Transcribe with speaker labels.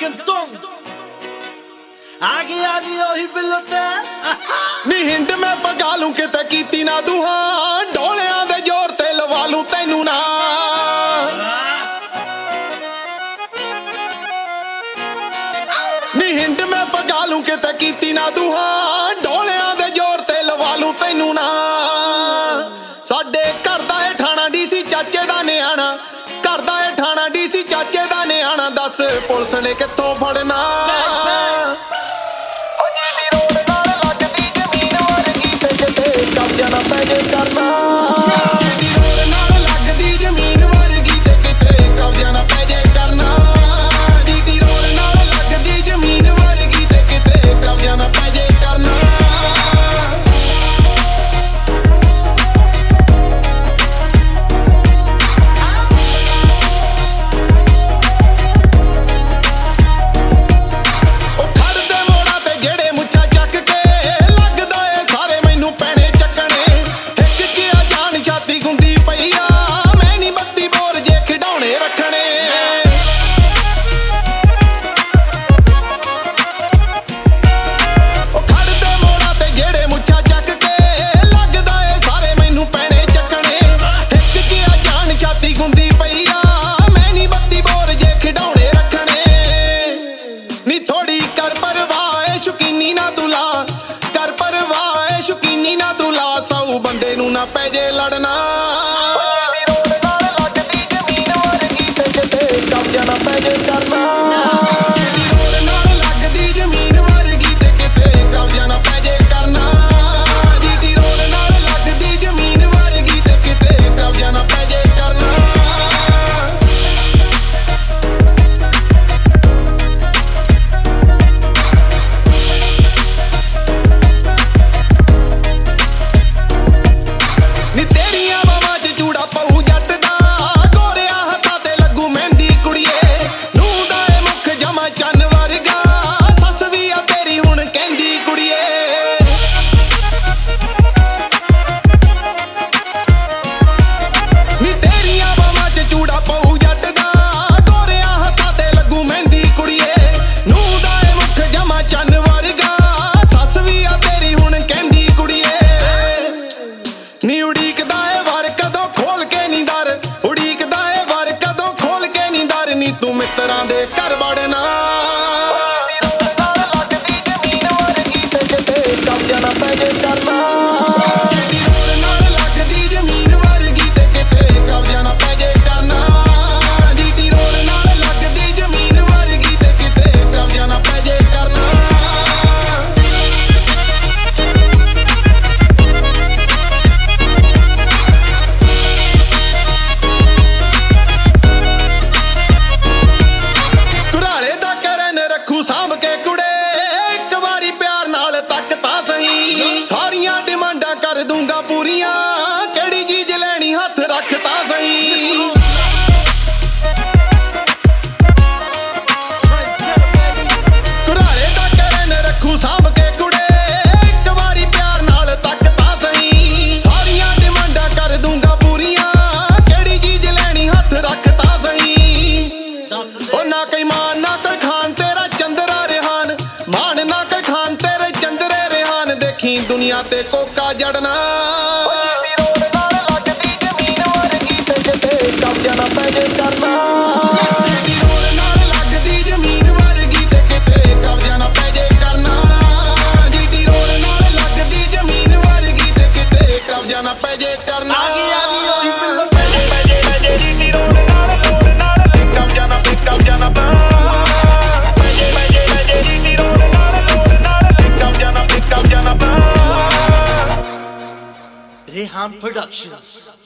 Speaker 1: ਗੰਤੋਂ ਆ ਗਿਆ ਨੀ ਉਹੀ ਬਿਲਟੇ
Speaker 2: ਨੀ ਹਿੰਡ ਮੈਂ ਪਗਾ ਲੂੰ ਕਿਤੇ ਕੀਤੀ ਨਾ ਦੁਹਾਂ ਢੋਲਿਆਂ ਦੇ ਜ਼ੋਰ ਤੇ ਲਵਾ ਲੂੰ ਤੈਨੂੰ ਨਾ ਨੀ ਹਿੰਡ ਮੈਂ ਪਗਾ ਲੂੰ ਕਿਤੇ ਕੀਤੀ ਨਾ ਦੁਹਾਂ ਢੋਲਿਆਂ ਦੇ ਜ਼ੋਰ ਤੇ ਲਵਾ ਲੂੰ ਤੈਨੂੰ ਨਾ ਸਾਡੇ ਘਰ ਦਾ ਇਹ ਠਾਣਾ ਡੀਸੀ ਚਾਚੇ ਦਾ ਨਿਆਣਾ ਘਰ ਦਾ ਇਹ ਠਾਣਾ ਡੀਸੀ ਚਾਚੇ ਦਾ ਨਿਆਣਾ ਦੱਸ ਪੁਲਿਸ ਨੇ ਕਿੱਥੋਂ ਫੜਨਾ ਕਬਜ਼ਾ ਨਾ ਪੈ ਜੇ ਕਰਨਾ ਜਿਹਦੀ ਰੋਡ ਨਾਲ ਲੱਗਦੀ ਜ਼ਮੀਨ ਵਰਗੀ ਤੇ ਕਿਤੇ ਕਬਜ਼ਾ ਨਾ ਪੈ ਜੇ ਕਰਨਾ ਜਿਹਦੀ ਰੋਡ ਨਾਲ ਲੱਗਦੀ ਜ਼ਮੀਨ ਵਰਗੀ ਤੇ ਕਿਤੇ ਕਬਜ਼ਾ ਨਾ ਪੈ ਜੇ ਕਰਨਾ ਉਹ ਖੜਦੇ ਮੋੜਾਂ ਤੇ ਜਿਹੜੇ ਮੁੱਛਾਂ ਚੱਕ ਕੇ ਲੱਗਦਾ ਏ ਸਾਰੇ ਮੈਨੂੰ ਪੈਣੇ ਛਾਤੀ ਗੁੰਦੀ ਪਈ ਆ ਮੈਂ ਨੀ ਬੱਤੀ ਬੋਰ ਜੇ ਖਿਡੌਣੇ ਰੱਖਣੇ ਉਹ ਖੜਦੇ ਮੋੜਾਂ ਤੇ ਜਿਹੜੇ ਮੁੱਛਾਂ ਚੱਕ ਕੇ ਲੱਗਦਾ ਏ ਸਾਰੇ ਮੈਨੂੰ ਪੈਣੇ ਚੱਕਣੇ ਇੱਕ ਜਿਹਾ ਜਾਨ ਛਾਤੀ ਗੁੰਦੀ ਪਈ ਆ ਮੈਂ ਨੀ ਬੱਤੀ ਬੋਰ ਜੇ ਖਿਡੌਣੇ ਰੱਖਣੇ ਨੀ ਥੋੜੀ ਕਰ ਪਰਵਾਹ ਏ ਸ਼ੁਕੀਨੀ ਨਾ ਤੂੰ ਲਾ ਕਰ ਪਰਵਾਹ ਏ ਸ਼ੁਕੀਨੀ ਨਾ ਤੂੰ ਲਾ ਸੌ ਬੰਦੇ ਨੂੰ ਨਾ ਪੈ ਜੇ ਲੜਨਾ ਕਬਜ਼ਾ ਨਾ ਪੈ ਜੇ ਕਰਨਾ ਜਿਹਦੀ ਰੋਡ ਨਾਲ ਲੱਗਦੀ ਜ਼ਮੀਨ ਵਰਗੀ ਤੇ ਕਿਤੇ ਕਬਜ਼ਾ ਨਾ ਪੈ ਜੇ ਕਰਨਾ ਜਿਹਦੀ ਰੋਡ ਨਾਲ ਲੱਗਦੀ ਜ਼ਮੀਨ ਵਰਗੀ ਤੇ ਕਿਤੇ ਕਬਜ਼ਾ ਨਾ ਪੈ ਜੇ ਕਰਨਾ ਨੀ ਤੇਰੀਆਂ ਬਾਵਾਂ 'ਚ ਚੂੜਾ ਪਊ ਜੱਟ ਦਾ ਗੋਰਿਆਂ ਹੱਥਾਂ ਤੇ ਲੱਗੂ ਮਹਿੰਦੀ ਕੁੜੀਏ ਨੂੰ ਦਾ ਏ ਮੁੱਖ ਜਮਾ ਚੰਨ ਵਰਗਾ ਸੱਸ ਵੀ ਆ ਤੇਰੀ ਹੁਣ ਕਹਿੰਦੀ ਕੁੜੀਏ ਨੀ ਤੇਰੀਆਂ ਬਾਵਾਂ 'ਚ ਚੂੜਾ ਪਊ ਜੱਟ ਦਾ ਗੋਰਿਆਂ ਹੱਥਾਂ ਤੇ ਲੱਗੂ ਮਹਿੰਦੀ ਕੁੜੀਏ ਨੂੰ ਦਾ ਏ ਮੁੱਖ ਜਮਾ ਚੰਨ ਵਰਗਾ ਸੱਸ ਵੀ ਆ ਤੇਰੀ ਹੁਣ ਕਹਿੰਦੀ ਕੁੜੀਏ ਨੀ ਉਡੀਕਦਾ ਏ ਵਾਰ ਕਦੋਂ ਖੋਲ ਕੇ ਨੀ ਦਰ ਉਡੀਕਦਾ ਏ ਵਾਰ ਕਦੋਂ ਖੋਲ ਕੇ ਨੀ ਦਰ ਨੀ ਤੂੰ ਮਿੱਤਰਾਂ ਦੇ ਘਰ ਵੜਨਾ ਕਬਜ਼ਾ ਨਾ ਪੈ ਜੇ ਕਰਨਾ ਜਿਹਦੀ ਰੋਡ ਨਾਲ ਲੱਗਦੀ ਜ਼ਮੀਨ ਵਰਗੀ ਤੇ ਕਿਤੇ ਕਬਜ਼ਾ ਨਾ ਪੈ ਜੇ ਕਰਨਾ ਜਿਹਦੀ ਰੋਡ ਨਾਲ ਲੱਗਦੀ ਜ਼ਮੀਨ ਵਰਗੀ ਤੇ ਕਿਤੇ ਕਬਜ਼ਾ ਨਾ ਪੈ ਜੇ ਕਰਨਾ ਸਾਂਭ ਕੇ ਕੁੜੇ ਇੱਕ ਵਾਰੀ ਪਿਆਰ ਨਾਲ ਤੱਕ ਤਾਂ ਸਹੀ ਸਾਰੀਆਂ ਡਿਮਾਂਡਾਂ ਕਰ ਦੂੰਗਾ ਪੂਰੀਆਂ ਕਿਹੜੀ ਚੀਜ਼ ਲੈਣੀ ਹੱਥ ਰੱਖ ਤਾਂ ਸਹੀ ਘੁਰਾਲੇ ਦਾ ਕਰਨ ਰੱਖੂ ਸਾਂਭ ਕੇ ਕੁੜੇ ਇੱਕ ਵਾਰੀ ਪਿਆਰ ਨਾਲ ਤੱਕ ਤਾਂ ਸਹੀ ਸਾਰੀਆਂ ਡਿਮਾਂਡਾਂ ਕਰ ਦੂੰਗਾ ਪੂਰੀਆਂ ਕਿਹੜੀ ਚੀਜ਼ ਲੈਣੀ ਹੱਥ ਰੱਖ ਤਾਂ ਸਹੀ ਉਹ ਨਾ ਕੋਈ ਮਾਨ ਨਾ ਕੋਈ ਖਾਨ ਤੇਰਾ ਚੰਦਰਾ ਰਿਹਾਨ ਮਾਨ ਨਾ ਕੋਈ ਖਾਨ ਤੇਰੇ ਚੰਦਰੇ ਰਿਹਾਨ ਦੇਖੀ ਦੁਨੀਆ ਤੇ ਕੋਕਾ ਜੜਨਾ ਕਬਜ਼ਾ ਨਾ ਪੈ ਜੇ ਕਰਨਾ ਜਿਹਦੀ ਰੋਡ ਨਾਲ ਲੱਗਦੀ ਜ਼ਮੀਨ ਵਰਗੀ ਤੇ ਕਿਤੇ ਕਬਜ਼ਾ ਨਾ ਪੈ ਜੇ ਕਰਨਾ ਜਿਹਦੀ ਰੋਡ ਨਾਲ ਲੱਗਦੀ ਜ਼ਮੀਨ ਵਰਗੀ ਤੇ ਕਿਤੇ ਕਬਜ਼ਾ ਨਾ ਪੈ ਜੇ ਕਰਨਾ
Speaker 1: ਆ ਗਿਆ ਨੀ ਉਹੀ ਬਿਲਟੇ Rehan Productions.